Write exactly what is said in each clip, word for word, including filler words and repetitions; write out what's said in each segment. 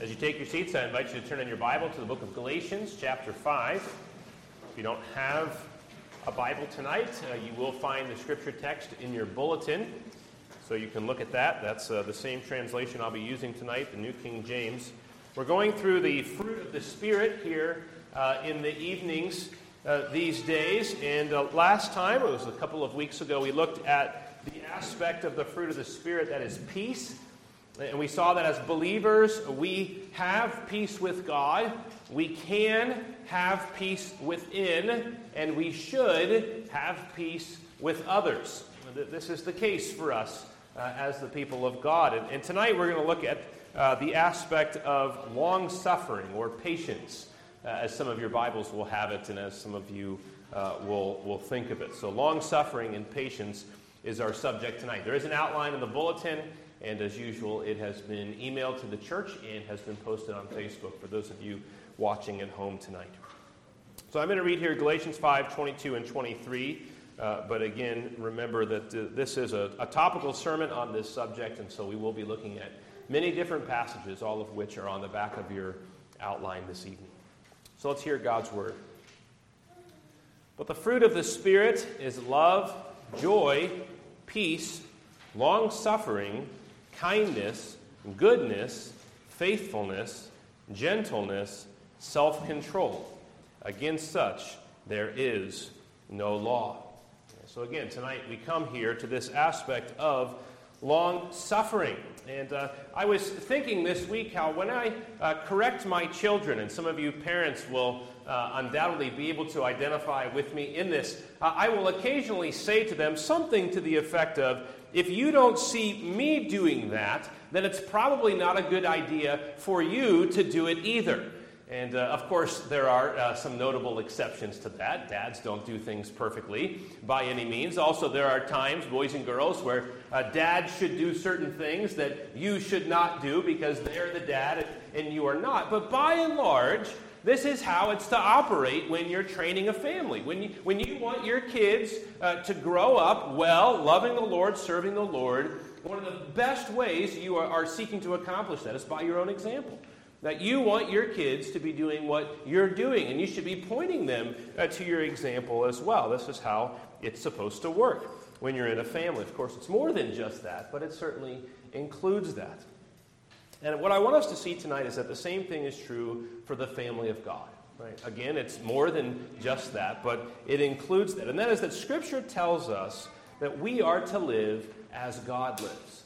As you take your seats, I invite you to turn in your Bible to the book of Galatians, chapter five. If you don't have a Bible tonight, uh, you will find the scripture text in your bulletin, so you can look at that. That's uh, the same translation I'll be using tonight, the New King James. We're going through the fruit of the Spirit here uh, in the evenings uh, these days, and uh, last time, it was a couple of weeks ago, we looked at the aspect of the fruit of the Spirit that is peace. And we saw that as believers, we have peace with God, we can have peace within, and we should have peace with others. This is the case for us uh, as the people of God. And, and tonight we're going to look at uh, the aspect of long-suffering or patience, uh, as some of your Bibles will have it and as some of you uh, will, will think of it. So long-suffering and patience is our subject tonight. There is an outline in the bulletin. And as usual, it has been emailed to the church and has been posted on Facebook for those of you watching at home tonight. So I'm going to read here Galatians five, twenty-two and twenty-three. Uh, but again, remember that uh, this is a, a topical sermon on this subject, and so we will be looking at many different passages, all of which are on the back of your outline this evening. So let's hear God's word. But the fruit of the Spirit is love, joy, peace, long-suffering, kindness, goodness, faithfulness, gentleness, self-control. Against such there is no law. So again, tonight we come here to this aspect of long-suffering. And uh, I was thinking this week how when I uh, correct my children, and some of you parents will uh, undoubtedly be able to identify with me in this, uh, I will occasionally say to them something to the effect of, if you don't see me doing that, then it's probably not a good idea for you to do it either. And, uh, of course, there are uh, some notable exceptions to that. Dads don't do things perfectly by any means. Also, there are times, boys and girls, where uh, dads should do certain things that you should not do because they're the dad and, and you are not. But by and large, this is how it's to operate when you're training a family. When you, when you want your kids uh, to grow up well, loving the Lord, serving the Lord, one of the best ways you are, are seeking to accomplish that is by your own example. That you want your kids to be doing what you're doing, and you should be pointing them uh, to your example as well. This is how it's supposed to work when you're in a family. Of course, it's more than just that, but it certainly includes that. And what I want us to see tonight is that the same thing is true for the family of God. Right? Again, it's more than just that, but it includes that. And that is that Scripture tells us that we are to live as God lives.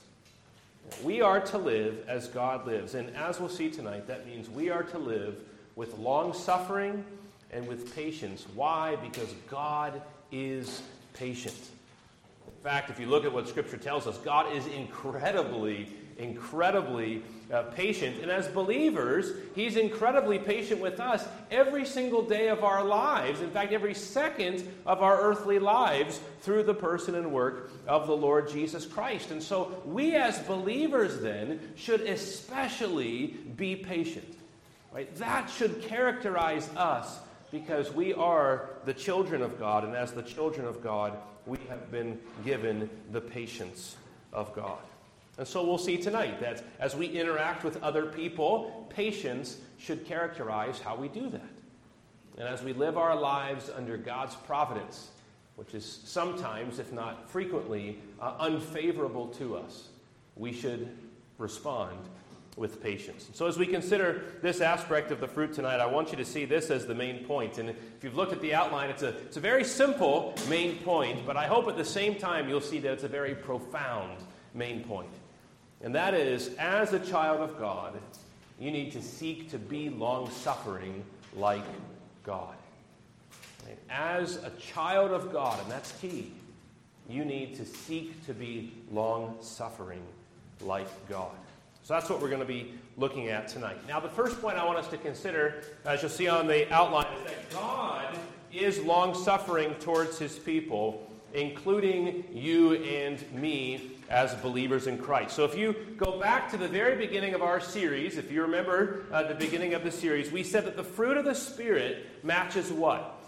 We are to live as God lives. And as we'll see tonight, that means we are to live with long-suffering and with patience. Why? Because God is patient. In fact, if you look at what Scripture tells us, God is incredibly, incredibly uh, patient. And as believers, He's incredibly patient with us every single day of our lives. In fact, every second of our earthly lives through the person and work of the Lord Jesus Christ. And so we as believers then should especially be patient. Right? That should characterize us because we are the children of God. And as the children of God, we have been given the patience of God. And so we'll see tonight that as we interact with other people, patience should characterize how we do that. And as we live our lives under God's providence, which is sometimes, if not frequently, uh, unfavorable to us, we should respond with patience. So as we consider this aspect of the fruit tonight, I want you to see this as the main point. And if you've looked at the outline, it's a, it's a very simple main point, but I hope at the same time you'll see that it's a very profound main point. And that is, as a child of God, you need to seek to be long-suffering like God. Right? As a child of God, and that's key, you need to seek to be long-suffering like God. So that's what we're going to be looking at tonight. Now, the first point I want us to consider, as you'll see on the outline, is that God is long-suffering towards His people, including you and me as believers in Christ. So if you go back to the very beginning of our series, if you remember uh, the beginning of the series, we said that the fruit of the Spirit matches what?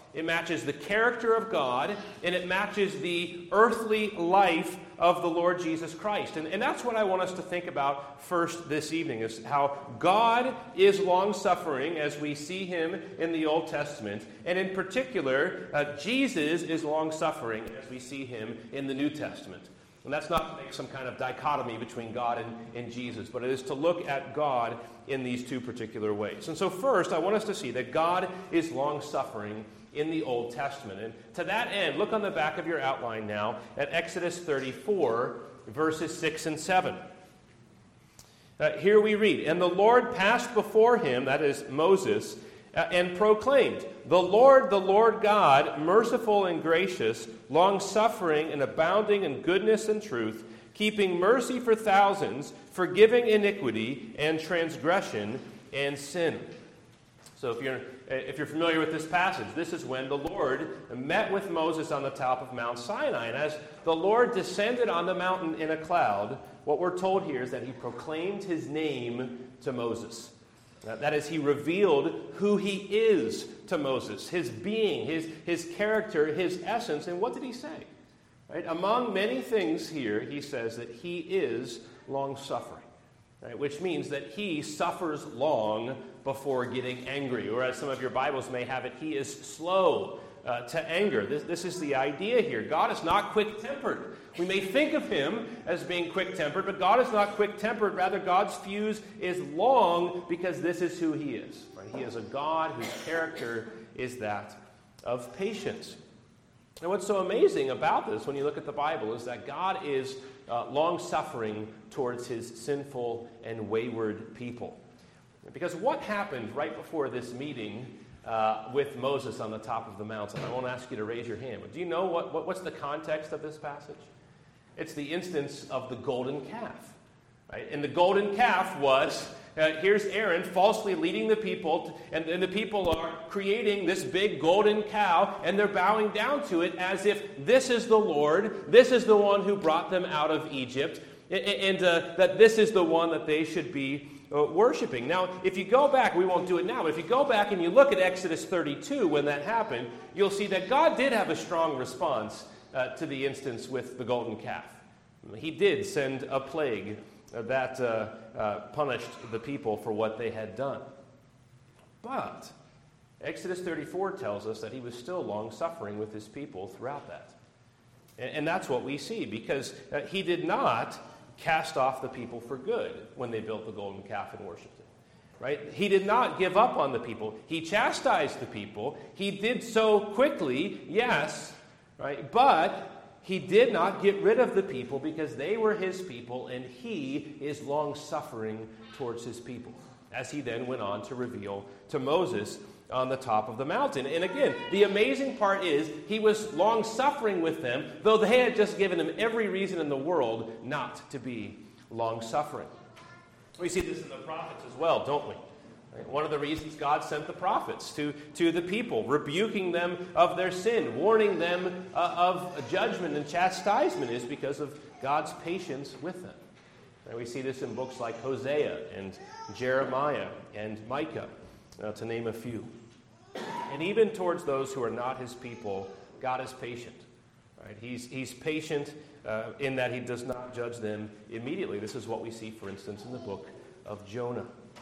It matches the character of God, and it matches the earthly life of the Lord Jesus Christ. And, and that's what I want us to think about first this evening, is how God is long-suffering as we see him in the Old Testament. And in particular, uh, Jesus is long-suffering as we see him in the New Testament. And that's not to make some kind of dichotomy between God and, and Jesus, but it is to look at God in these two particular ways. And so first, I want us to see that God is long-suffering in the Old Testament. And to that end, look on the back of your outline now at Exodus thirty-four, verses six and seven. Uh, here we read, "And the Lord passed before him," that is Moses, uh, "and proclaimed, The Lord, the Lord God, merciful and gracious, long-suffering and abounding in goodness and truth, keeping mercy for thousands, forgiving iniquity and transgression and sin." So if you're if you're familiar with this passage, this is when the Lord met with Moses on the top of Mount Sinai. And as the Lord descended on the mountain in a cloud, what we're told here is that he proclaimed his name to Moses. That is, he revealed who he is to Moses, his being, his, his character, his essence. And what did he say? Right? Among many things here, he says that he is long-suffering, right? Which means that he suffers long before getting angry. Or as some of your Bibles may have it, he is slow uh, to anger. This, this is the idea here. God is not quick-tempered. We may think of him as being quick-tempered, but God is not quick-tempered. Rather, God's fuse is long because this is who he is. Right? He is a God whose character is that of patience. And what's so amazing about this, when you look at the Bible, is that God is uh, long-suffering towards his sinful and wayward people. Because what happened right before this meeting uh, with Moses on the top of the mountain? I won't ask you to raise your hand, but do you know what, what what's the context of this passage? It's the instance of the golden calf. Right? And the golden calf was, uh, here's Aaron falsely leading the people, to, and, and the people are creating this big golden cow, and they're bowing down to it as if this is the Lord, this is the one who brought them out of Egypt, and, and uh, that this is the one that they should be Uh, worshiping. Now, if you go back, we won't do it now, but if you go back and you look at Exodus thirty-two, when that happened, you'll see that God did have a strong response uh, to the instance with the golden calf. He did send a plague uh, that uh, uh, punished the people for what they had done. But Exodus thirty-four tells us that he was still long-suffering with his people throughout that. And, and that's what we see, because uh, he did not cast off the people for good when they built the golden calf and worshipped it. Right? He did not give up on the people. He chastised the people. He did so quickly, yes, right? But he did not get rid of the people because they were his people, and he is long-suffering towards his people, as he then went on to reveal to Moses on the top of the mountain. And again, the amazing part is he was long-suffering with them, though they had just given him every reason in the world not to be long-suffering. We see this in the prophets as well, don't we? One of the reasons God sent the prophets to, to the people, rebuking them of their sin, warning them uh, of judgment and chastisement, is because of God's patience with them. And we see this in books like Hosea and Jeremiah and Micah, uh, to name a few. And even towards those who are not his people, God is patient. Right? He's, he's patient uh, in that he does not judge them immediately. This is what we see, for instance, in the book of Jonah.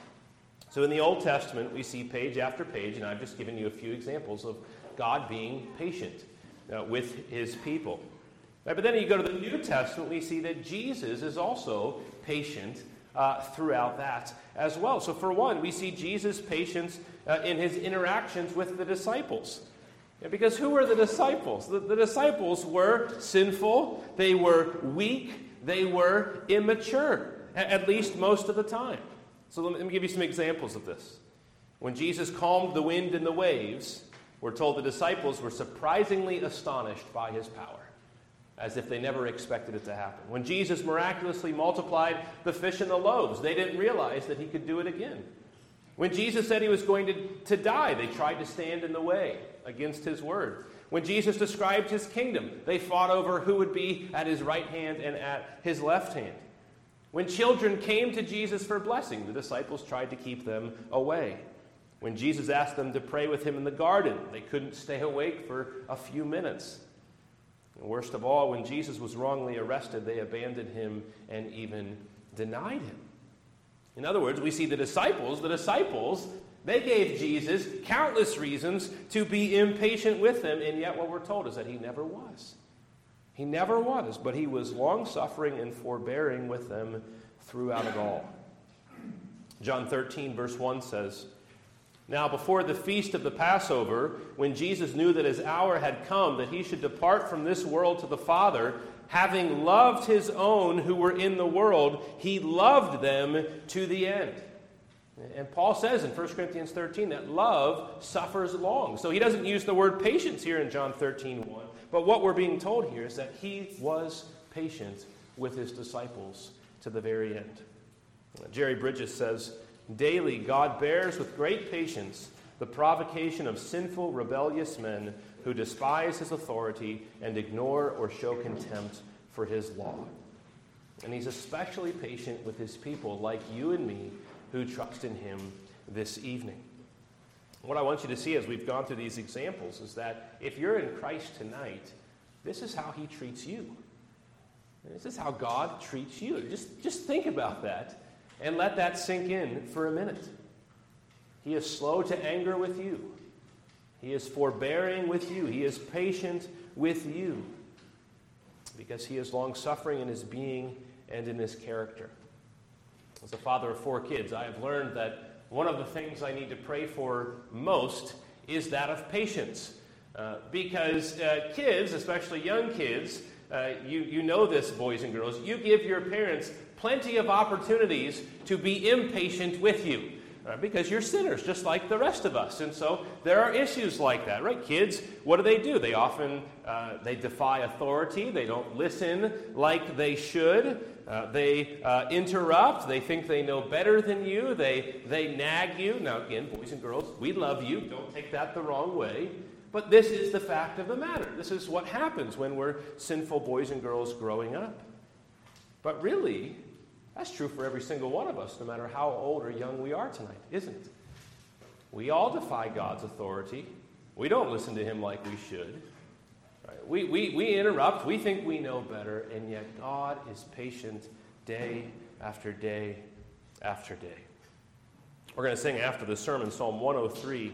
So in the Old Testament, we see page after page, and I've just given you a few examples of God being patient uh, with his people. Right? But then you go to the New Testament, we see that Jesus is also patient uh, throughout that as well. So for one, we see Jesus' patience uh, in his interactions with the disciples. Yeah, because who were the disciples? The, the disciples were sinful, they were weak, they were immature, at least most of the time. So let me, let me give you some examples of this. When Jesus calmed the wind and the waves, we're told the disciples were surprisingly astonished by his power, as if they never expected it to happen. When Jesus miraculously multiplied the fish and the loaves, they didn't realize that he could do it again. When Jesus said he was going to, to die, they tried to stand in the way against his word. When Jesus described his kingdom, they fought over who would be at his right hand and at his left hand. When children came to Jesus for blessing, the disciples tried to keep them away. When Jesus asked them to pray with him in the garden, they couldn't stay awake for a few minutes. And worst of all, when Jesus was wrongly arrested, they abandoned him and even denied him. In other words, we see the disciples, the disciples, they gave Jesus countless reasons to be impatient with them, and yet what we're told is that he never was. He never was, but he was long-suffering and forbearing with them throughout it all. John thirteen, verse one says, "Now before the feast of the Passover, when Jesus knew that his hour had come, that he should depart from this world to the Father, having loved his own who were in the world, he loved them to the end." And Paul says in First Corinthians thirteen that love suffers long. So he doesn't use the word patience here in John thirteen one. But what we're being told here is that he was patient with his disciples to the very end. Jerry Bridges says, "Daily God bears with great patience the provocation of sinful, rebellious men who despise his authority and ignore or show contempt for his law." And he's especially patient with his people like you and me who trust in him this evening. What I want you to see as we've gone through these examples is that if you're in Christ tonight, this is how he treats you. This is how God treats you. Just, just think about that and let that sink in for a minute. He is slow to anger with you. He is forbearing with you. He is patient with you because he is long-suffering in his being and in his character. As a father of four kids, I have learned that one of the things I need to pray for most is that of patience. Uh, because uh, kids, especially young kids, uh, you, you know this, boys and girls, you give your parents plenty of opportunities to be impatient with you. Uh, because you're sinners, just like the rest of us. And so there are issues like that, right? Kids, what do they do? They often, uh, they defy authority. They don't listen like they should. Uh, they uh, interrupt. They think they know better than you. They, they nag you. Now, again, boys and girls, we love you. Don't take that the wrong way. But this is the fact of the matter. This is what happens when we're sinful boys and girls growing up. But really, that's true for every single one of us, no matter how old or young we are tonight, isn't it? We all defy God's authority. We don't listen to him like we should. Right? We, we, we interrupt. We think we know better, and yet God is patient day after day after day. We're going to sing after the sermon Psalm one oh three.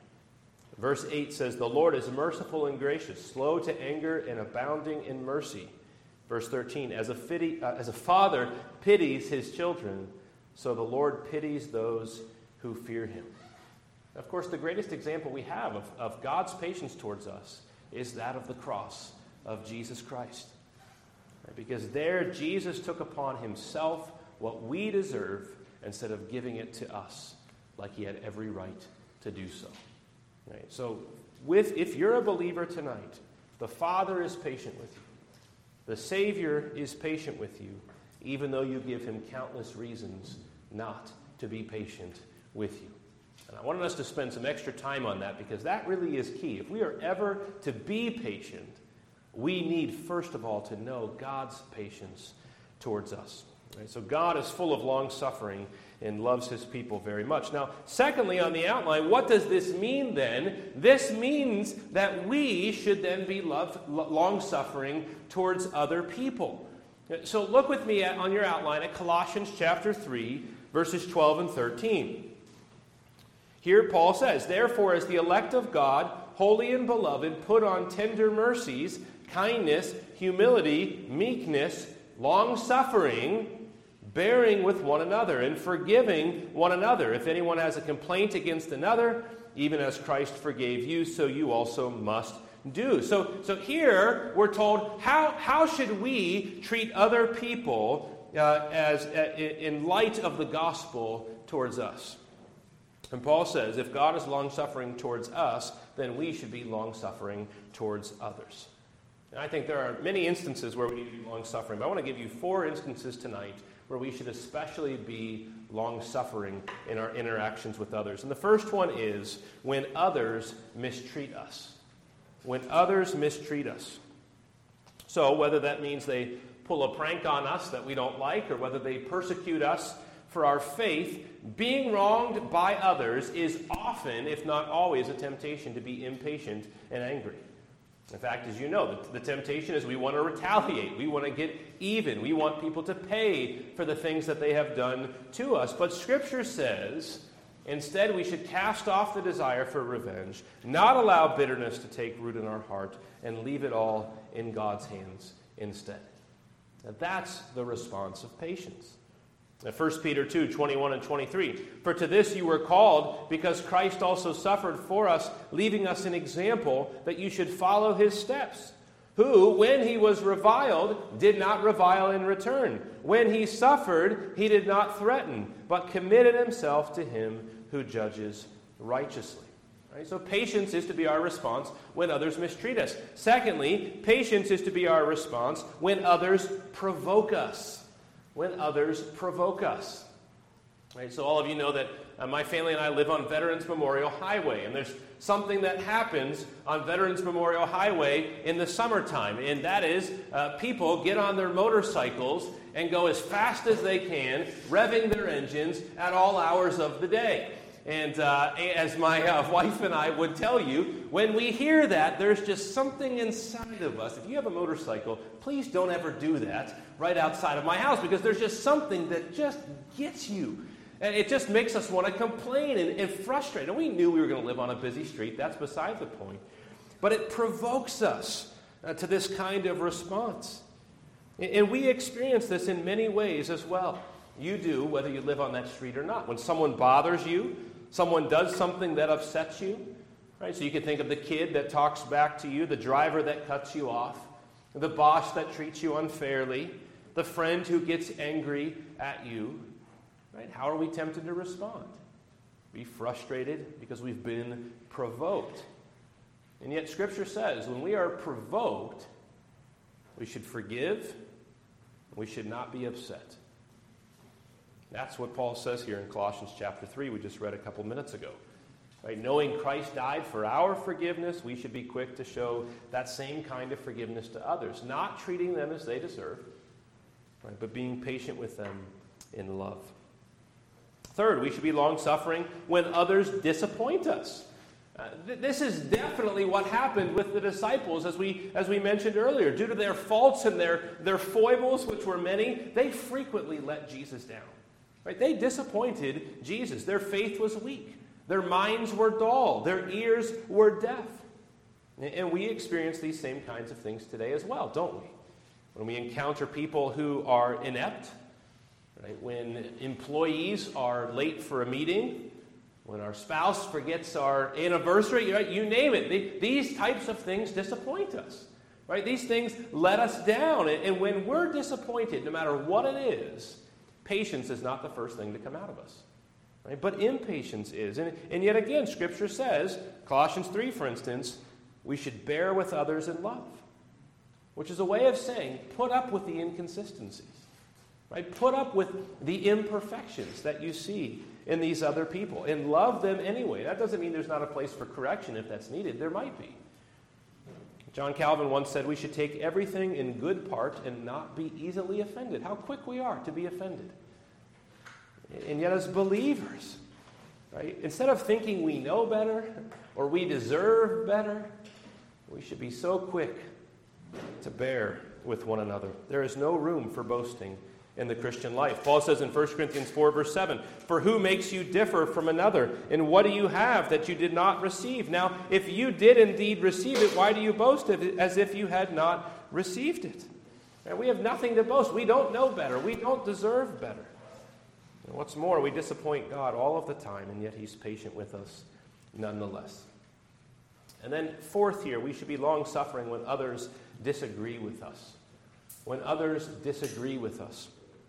Verse eight says, "The Lord is merciful and gracious, slow to anger and abounding in mercy." Verse thirteen, as a, fitty, uh, as a father pities his children, so the Lord pities those who fear him. Of course, the greatest example we have of, of God's patience towards us is that of the cross of Jesus Christ. Right? Because there Jesus took upon himself what we deserve instead of giving it to us like he had every right to do so. Right? So with, if you're a believer tonight, the Father is patient with you. The Savior is patient with you, even though you give him countless reasons not to be patient with you. And I wanted us to spend some extra time on that because that really is key. If we are ever to be patient, we need, first of all, to know God's patience towards us. Right? So God is full of long-suffering and loves his people very much. Now, secondly, on the outline, what does this mean then? This means that we should then be love, long-suffering towards other people. So look with me at, on your outline at Colossians chapter three, verses twelve and thirteen. Here Paul says, "Therefore, as the elect of God, holy and beloved, put on tender mercies, kindness, humility, meekness, long-suffering, bearing with one another, and forgiving one another. If anyone has a complaint against another, even as Christ forgave you, so you also must do." So, so here we're told, how, how should we treat other people uh, as uh, in light of the gospel towards us? And Paul says, if God is long-suffering towards us, then we should be long-suffering towards others. And I think there are many instances where we need to be long-suffering, but I want to give you four instances tonight where we should especially be long-suffering in our interactions with others. And the first one is when others mistreat us. When others mistreat us. So whether that means they pull a prank on us that we don't like, or whether they persecute us for our faith, being wronged by others is often, if not always, a temptation to be impatient and angry. In fact, as you know, the, the temptation is we want to retaliate. We want to get even. We want people to pay for the things that they have done to us. But Scripture says, instead, we should cast off the desire for revenge, not allow bitterness to take root in our heart, and leave it all in God's hands instead. Now, that's the response of patience. Now, First Peter two, twenty-one and twenty-three. For to this you were called, because Christ also suffered for us, leaving us an example that you should follow his steps. Who, when he was reviled, did not revile in return. When he suffered, he did not threaten, but committed himself to him who judges righteously. Right? So patience is to be our response when others mistreat us. Secondly, patience is to be our response when others provoke us. When others provoke us. Right? So all of you know that uh, my family and I live on Veterans Memorial Highway, and there's something that happens on Veterans Memorial Highway in the summertime, and that is uh, people get on their motorcycles and go as fast as they can, revving their engines at all hours of the day. And uh, as my uh, wife and I would tell you, when we hear that, there's just something inside of us. If you have a motorcycle, please don't ever do that right outside of my house, because there's just something that just gets you. And it just makes us want to complain and, and frustrate. And we knew we were going to live on a busy street. That's beside the point. But it provokes us uh, to this kind of response. And, and we experience this in many ways as well. You do, whether you live on that street or not. When someone bothers you, someone does something that upsets you, right? So you can think of the kid that talks back to you, the driver that cuts you off, the boss that treats you unfairly, the friend who gets angry at you, right? How are we tempted to respond? Be frustrated because we've been provoked. And yet Scripture says when we are provoked, we should forgive, we should not be upset. That's what Paul says here in Colossians chapter three, we just read a couple minutes ago. Right? Knowing Christ died for our forgiveness, we should be quick to show that same kind of forgiveness to others, not treating them as they deserve, right? But being patient with them in love. Third, we should be long-suffering when others disappoint us. Uh, th- this is definitely what happened with the disciples, as we as we mentioned earlier. Due to their faults and their, their foibles, which were many, they frequently let Jesus down. Right? They disappointed Jesus. Their faith was weak. Their minds were dull. Their ears were deaf. And we experience these same kinds of things today as well, don't we? When we encounter people who are inept, right? When employees are late for a meeting, when our spouse forgets our anniversary, right? You name it. They, these types of things disappoint us. Right? These things let us down. And when we're disappointed, no matter what it is, patience is not the first thing to come out of us. Right? But impatience is. And, and yet again, Scripture says, Colossians three, for instance, we should bear with others in love, which is a way of saying put up with the inconsistencies. Right? Put up with the imperfections that you see in these other people and love them anyway. That doesn't mean there's not a place for correction if that's needed. There might be. John Calvin once said we should take everything in good part and not be easily offended. How quick we are to be offended. And yet as believers, right, instead of thinking we know better or we deserve better, we should be so quick to bear with one another. There is no room for boasting in the Christian life. Paul says in First Corinthians four, verse seven, "For who makes you differ from another? And what do you have that you did not receive? Now, if you did indeed receive it, why do you boast of it as if you had not received it?" And we have nothing to boast. We don't know better. We don't deserve better. And what's more, we disappoint God all of the time, and yet He's patient with us nonetheless. And then fourth here, we should be long-suffering when others disagree with us. When others disagree with us.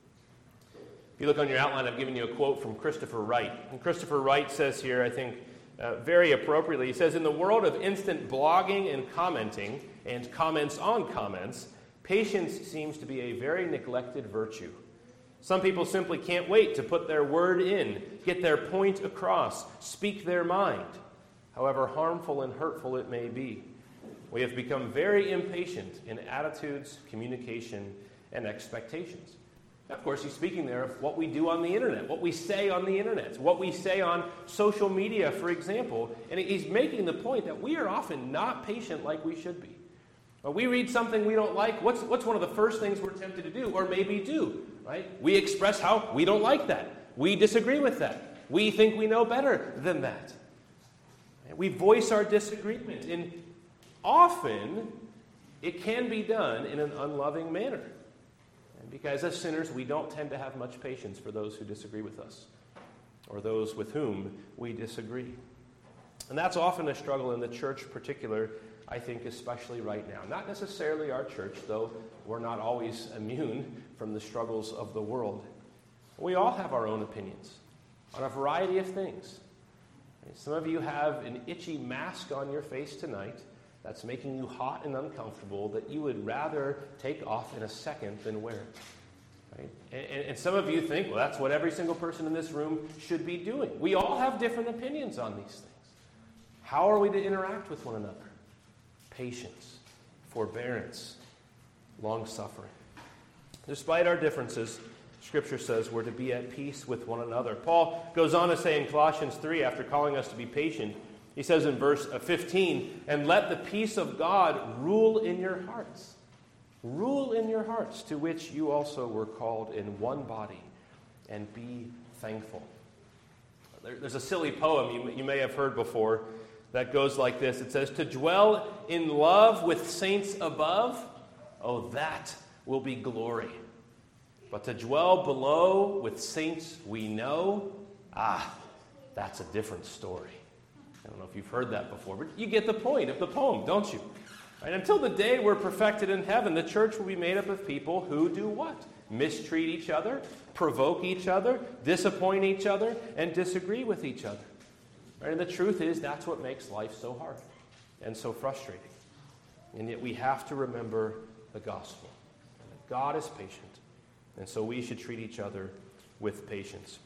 If you look on your outline, I've given you a quote from Christopher Wright. And Christopher Wright says here, I think, uh, very appropriately, he says, "In the world of instant blogging and commenting, and comments on comments, patience seems to be a very neglected virtue. Some people simply can't wait to put their word in, get their point across, speak their mind, however harmful and hurtful it may be. We have become very impatient in attitudes, communication, and expectations." Of course, he's speaking there of what we do on the internet, what we say on the internet, what we say on social media, for example. And he's making the point that we are often not patient like we should be. When we read something we don't like, what's, what's one of the first things we're tempted to do, or maybe do, right? We express how we don't like that. We disagree with that. We think we know better than that. And we voice our disagreement. And often, it can be done in an unloving manner. Because as sinners, we don't tend to have much patience for those who disagree with us or those with whom we disagree. And that's often a struggle in the church in particular, I think especially right now. Not necessarily our church, though we're not always immune from the struggles of the world. We all have our own opinions on a variety of things. Some of you have an itchy mask on your face tonight that's making you hot and uncomfortable that you would rather take off in a second than wear it. Right? And, and some of you think, well, that's what every single person in this room should be doing. We all have different opinions on these things. How are we to interact with one another? Patience, forbearance, long-suffering. Despite our differences, Scripture says we're to be at peace with one another. Paul goes on to say in Colossians three, after calling us to be patient, he says in verse fifteen, and let the peace of God rule in your hearts. Rule in your hearts, to which you also were called in one body, and be thankful. There, there's a silly poem you, you may have heard before that goes like this. It says, to dwell in love with saints above, oh, that will be glory. But to dwell below with saints we know, ah, that's a different story. I don't know if you've heard that before, but you get the point of the poem, don't you? Right? Until the day we're perfected in heaven, the church will be made up of people who do what? Mistreat each other, provoke each other, disappoint each other, and disagree with each other. Right? And the truth is, that's what makes life so hard and so frustrating. And yet we have to remember the gospel. That God is patient, and so we should treat each other with patience.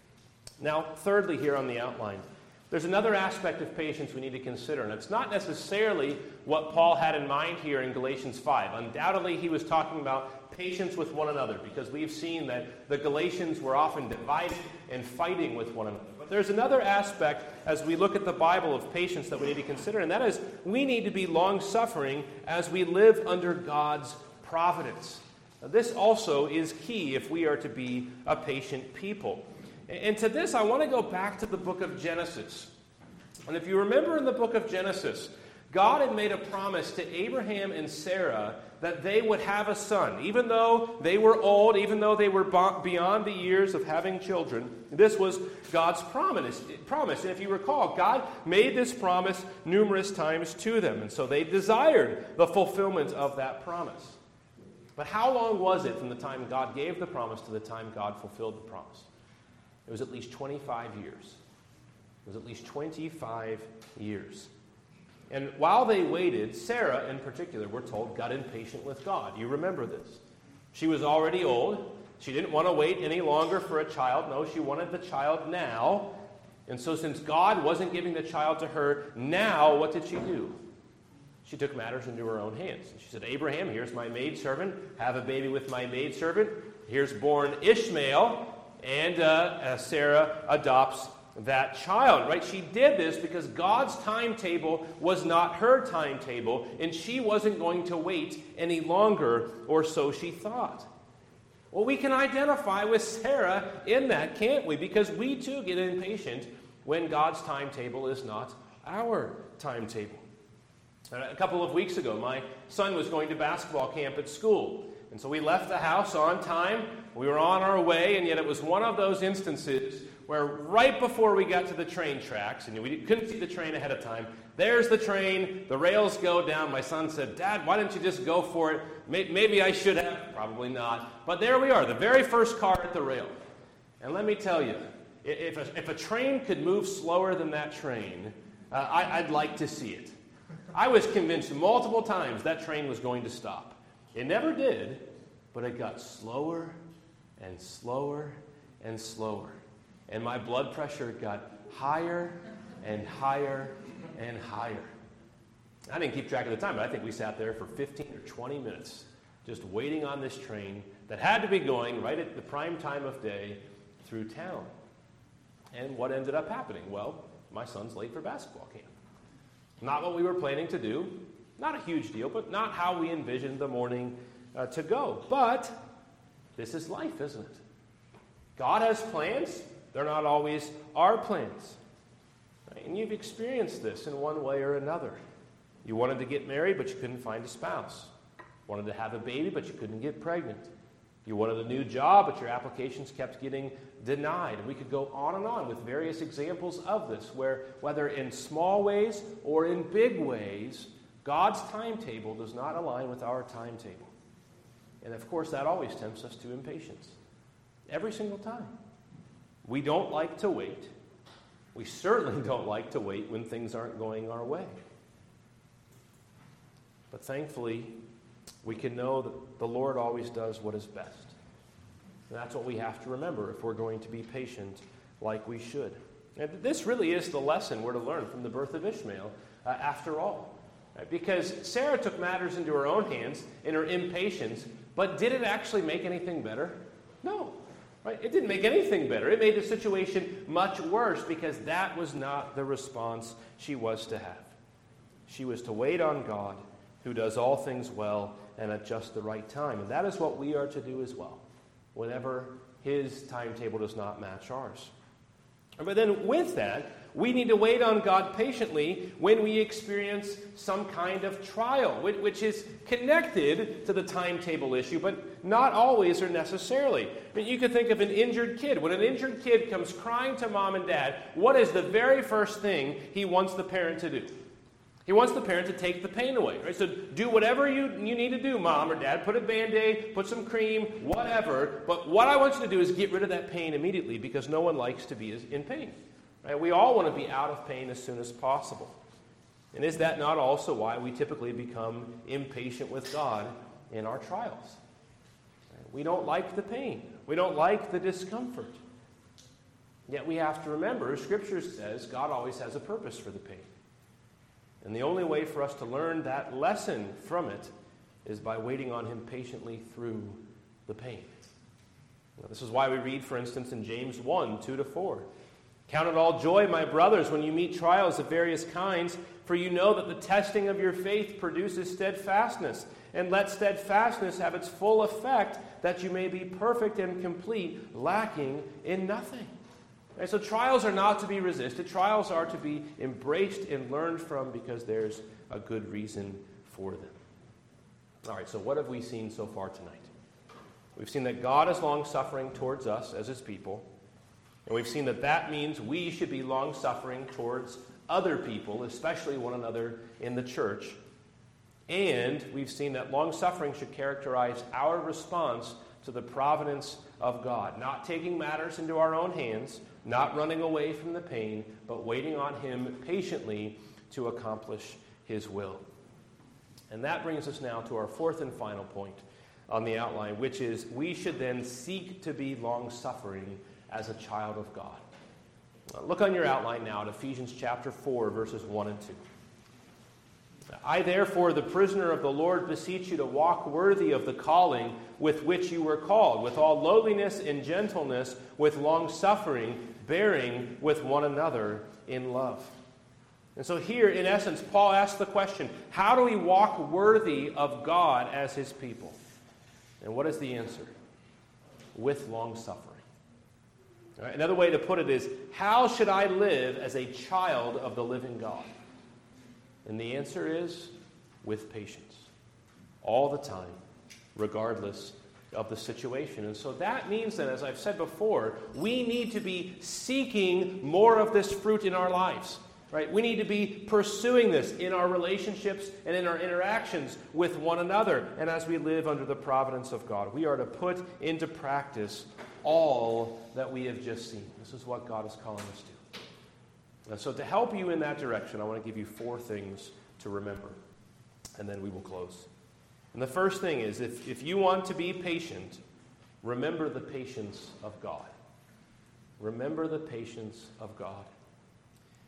Now, thirdly, here on the outline, there's another aspect of patience we need to consider, and it's not necessarily what Paul had in mind here in Galatians five. Undoubtedly, he was talking about patience with one another, because we've seen that the Galatians were often divided and fighting with one another. But there's another aspect as we look at the Bible of patience that we need to consider, and that is we need to be long-suffering as we live under God's providence. Now, this also is key if we are to be a patient people. And to this, I want to go back to the book of Genesis. And if you remember in the book of Genesis, God had made a promise to Abraham and Sarah that they would have a son. Even though they were old, even though they were beyond the years of having children, this was God's promise. promise. And if you recall, God made this promise numerous times to them. And so they desired the fulfillment of that promise. But how long was it from the time God gave the promise to the time God fulfilled the promise? It was at least twenty-five years. It was at least twenty-five years. And while they waited, Sarah in particular, we're told, got impatient with God. You remember this. She was already old. She didn't want to wait any longer for a child. No, she wanted the child now. And so since God wasn't giving the child to her now, what did she do? She took matters into her own hands. She said, Abraham, here's my maidservant. Have a baby with my maidservant. Here's born Ishmael. And uh, uh, Sarah adopts that child, right? She did this because God's timetable was not her timetable, and she wasn't going to wait any longer, or so she thought. Well, we can identify with Sarah in that, can't we? Because we too get impatient when God's timetable is not our timetable. A couple of weeks ago, my son was going to basketball camp at school. And so we left the house on time. We were on our way, and yet it was one of those instances where right before we got to the train tracks, and we couldn't see the train ahead of time, there's the train, the rails go down. My son said, Dad, why didn't you just go for it? Maybe I should have. Probably not. But there we are, the very first car at the rail. And let me tell you, if a, if a train could move slower than that train, uh, I, I'd like to see it. I was convinced multiple times that train was going to stop. It never did, but it got slower and slower and slower. And my blood pressure got higher and higher and higher. I didn't keep track of the time, but I think we sat there for fifteen or twenty minutes just waiting on this train that had to be going right at the prime time of day through town. And what ended up happening? Well, my son's late for basketball camp. Not what we were planning to do. Not a huge deal, but not how we envisioned the morning uh, to go. But this is life, isn't it? God has plans. They're not always our plans. Right? And you've experienced this in one way or another. You wanted to get married, but you couldn't find a spouse. Wanted to have a baby, but you couldn't get pregnant. You wanted a new job, but your applications kept getting denied. And we could go on and on with various examples of this, where whether in small ways or in big ways, God's timetable does not align with our timetable. And of course, that always tempts us to impatience. Every single time. We don't like to wait. We certainly don't like to wait when things aren't going our way. But thankfully, we can know that the Lord always does what is best. And that's what we have to remember if we're going to be patient like we should. And this really is the lesson we're to learn from the birth of Ishmael, uh, after all. Right? Because Sarah took matters into her own hands in her impatience, but did it actually make anything better? No. Right? It didn't make anything better. It made the situation much worse because that was not the response she was to have. She was to wait on God, who does all things well and at just the right time. And that is what we are to do as well, whenever his timetable does not match ours. But then with that, we need to wait on God patiently when we experience some kind of trial, which is connected to the timetable issue, but not always or necessarily. I mean, you could think of an injured kid. When an injured kid comes crying to mom and dad, what is the very first thing he wants the parent to do? He wants the parent to take the pain away. Right? So do whatever you, you need to do, mom or dad. Put a Band-Aid, put some cream, whatever. But what I want you to do is get rid of that pain immediately because no one likes to be in pain. Right? We all want to be out of pain as soon as possible. And is that not also why we typically become impatient with God in our trials? Right? We don't like the pain. We don't like the discomfort. Yet we have to remember, Scripture says God always has a purpose for the pain. And the only way for us to learn that lesson from it is by waiting on him patiently through the pain. Now, this is why we read, for instance, in James one, two to four. Count it all joy, my brothers, when you meet trials of various kinds, for you know that the testing of your faith produces steadfastness. And let steadfastness have its full effect, that you may be perfect and complete, lacking in nothing. And so trials are not to be resisted. Trials are to be embraced and learned from because there's a good reason for them. All right, so what have we seen so far tonight? We've seen that God is long-suffering towards us as his people. And we've seen that that means we should be long-suffering towards other people, especially one another in the church. And we've seen that long-suffering should characterize our response to the providence of God. Not taking matters into our own hands, not running away from the pain, but waiting on him patiently to accomplish his will. And that brings us now to our fourth and final point on the outline, which is we should then seek to be long-suffering as a child of God. Look on your outline now at Ephesians chapter four, verses one and two. I, therefore, the prisoner of the Lord, beseech you to walk worthy of the calling with which you were called, with all lowliness and gentleness, with long-suffering, bearing with one another in love. And so here, in essence, Paul asks the question, how do we walk worthy of God as his people? And what is the answer? With long-suffering. All right, another way to put it is, how should I live as a child of the living God? And the answer is with patience. All the time, regardless of the situation. And so that means that, as I've said before, we need to be seeking more of this fruit in our lives. Right? We need to be pursuing this in our relationships and in our interactions with one another. And as we live under the providence of God, we are to put into practice all that we have just seen. This is what God is calling us to. And so to help you in that direction, I want to give you four things to remember. And then we will close. And the first thing is, if, if you want to be patient, remember the patience of God. Remember the patience of God.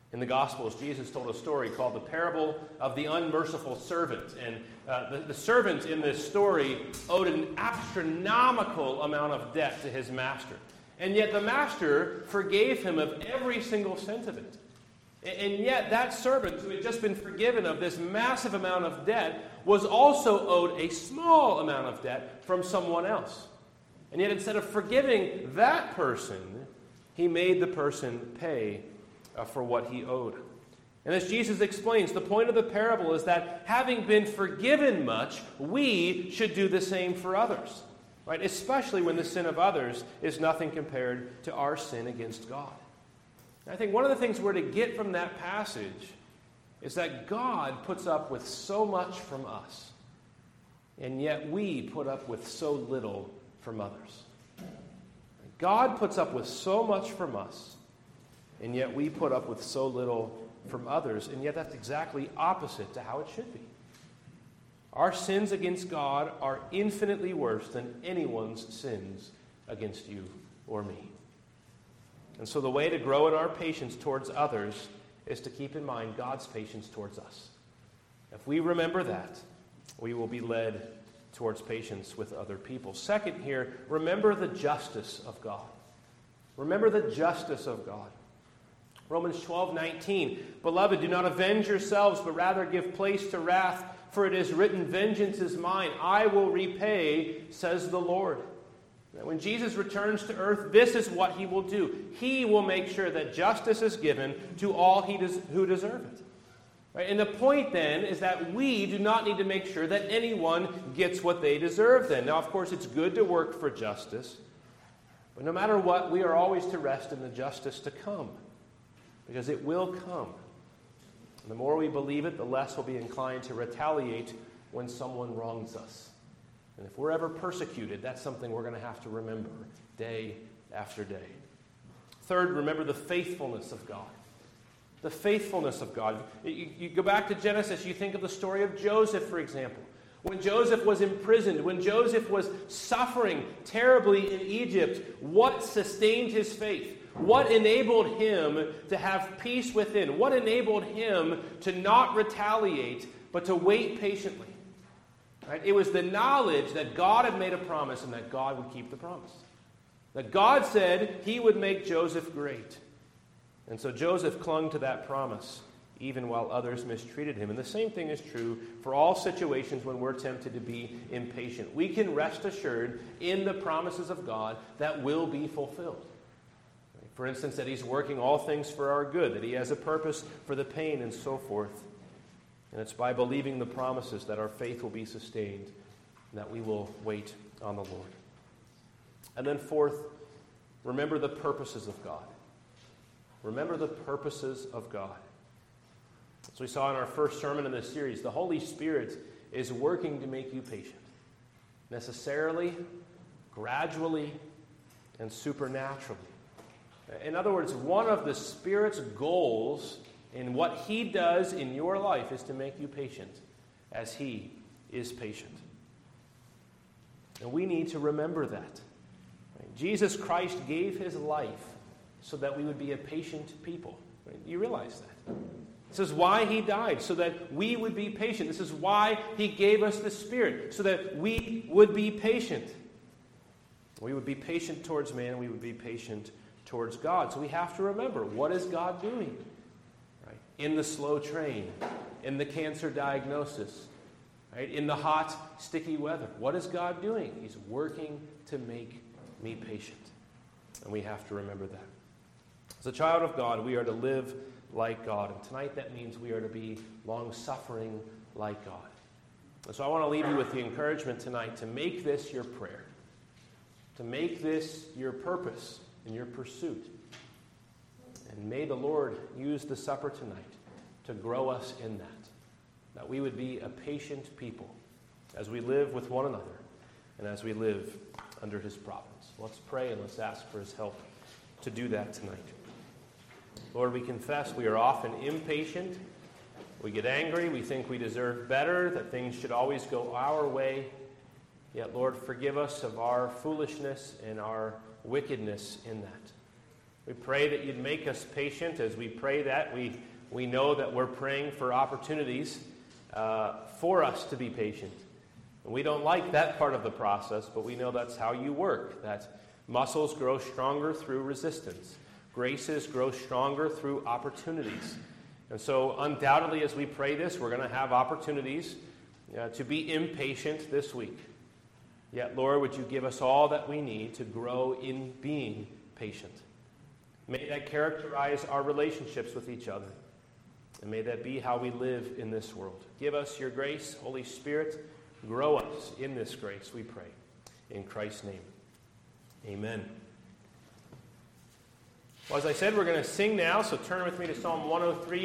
In the Gospels, Jesus told a story called the parable of the unmerciful servant. And uh, the, the servant in this story owed an astronomical amount of debt to his master. And yet the master forgave him of every single cent of it. And yet that servant, who had just been forgiven of this massive amount of debt, was also owed a small amount of debt from someone else. And yet instead of forgiving that person, he made the person pay uh, for what he owed. And as Jesus explains, the point of the parable is that having been forgiven much, we should do the same for others. Right? Especially when the sin of others is nothing compared to our sin against God. And I think one of the things we're to get from that passage is that God puts up with so much from us, and yet we put up with so little from others. God puts up with so much from us, and yet we put up with so little from others, and yet that's exactly opposite to how it should be. Our sins against God are infinitely worse than anyone's sins against you or me. And so the way to grow in our patience towards others is to keep in mind God's patience towards us. If we remember that, we will be led towards patience with other people. Second here, remember the justice of God. Remember the justice of God. Romans twelve nineteen, Beloved, do not avenge yourselves, but rather give place to wrath, for it is written, Vengeance is mine, I will repay, says the Lord. When Jesus returns to earth, this is what he will do. He will make sure that justice is given to all he des- who deserve it. Right? And the point then is that we do not need to make sure that anyone gets what they deserve then. Now, of course, it's good to work for justice, but no matter what, we are always to rest in the justice to come, because it will come. And the more we believe it, the less we'll be inclined to retaliate when someone wrongs us. And if we're ever persecuted, that's something we're going to have to remember day after day. Third, remember the faithfulness of God. The faithfulness of God. You, you go back to Genesis, you think of the story of Joseph, for example. When Joseph was imprisoned, when Joseph was suffering terribly in Egypt, what sustained his faith? What enabled him to have peace within? What enabled him to not retaliate, but to wait patiently? Right? It was the knowledge that God had made a promise and that God would keep the promise. That God said he would make Joseph great. And so Joseph clung to that promise even while others mistreated him. And the same thing is true for all situations when we're tempted to be impatient. We can rest assured in the promises of God that will be fulfilled. For instance, that he's working all things for our good, that he has a purpose for the pain and so forth. And it's by believing the promises that our faith will be sustained and that we will wait on the Lord. And then fourth, remember the purposes of God. Remember the purposes of God. As we saw in our first sermon in this series, the Holy Spirit is working to make you patient. Necessarily, gradually, and supernaturally. In other words, one of the Spirit's goals in what he does in your life is to make you patient, as he is patient. And we need to remember that. Jesus Christ gave his life so that we would be a patient people. You realize that? This is why he died, so that we would be patient. This is why he gave us the Spirit, so that we would be patient. We would be patient towards man, we would be patient towards God. So we have to remember, what is God doing? Right? In the slow train, in the cancer diagnosis, right? In the hot, sticky weather. What is God doing? He's working to make me patient. And we have to remember that. As a child of God, we are to live like God. And tonight that means we are to be long-suffering like God. And so I want to leave you with the encouragement tonight to make this your prayer. To make this your purpose in your pursuit. And may the Lord use the supper tonight to grow us in that. That we would be a patient people as we live with one another and as we live under his providence. Let's pray and let's ask for his help to do that tonight. Lord, we confess we are often impatient. We get angry. We think we deserve better, that things should always go our way. Yet, Lord, forgive us of our foolishness and our wickedness in that. We pray that you'd make us patient. As we pray that, we, we know that we're praying for opportunities uh, for us to be patient. And we don't like that part of the process, but we know that's how you work, that muscles grow stronger through resistance. Graces grow stronger through opportunities. And so undoubtedly as we pray this, we're going to have opportunities uh, to be impatient this week. Yet, Lord, would you give us all that we need to grow in being patient. May that characterize our relationships with each other. And may that be how we live in this world. Give us your grace, Holy Spirit. Grow us in this grace, we pray. In Christ's name, amen. Well, as I said, we're going to sing now, so turn with me to Psalm one oh three.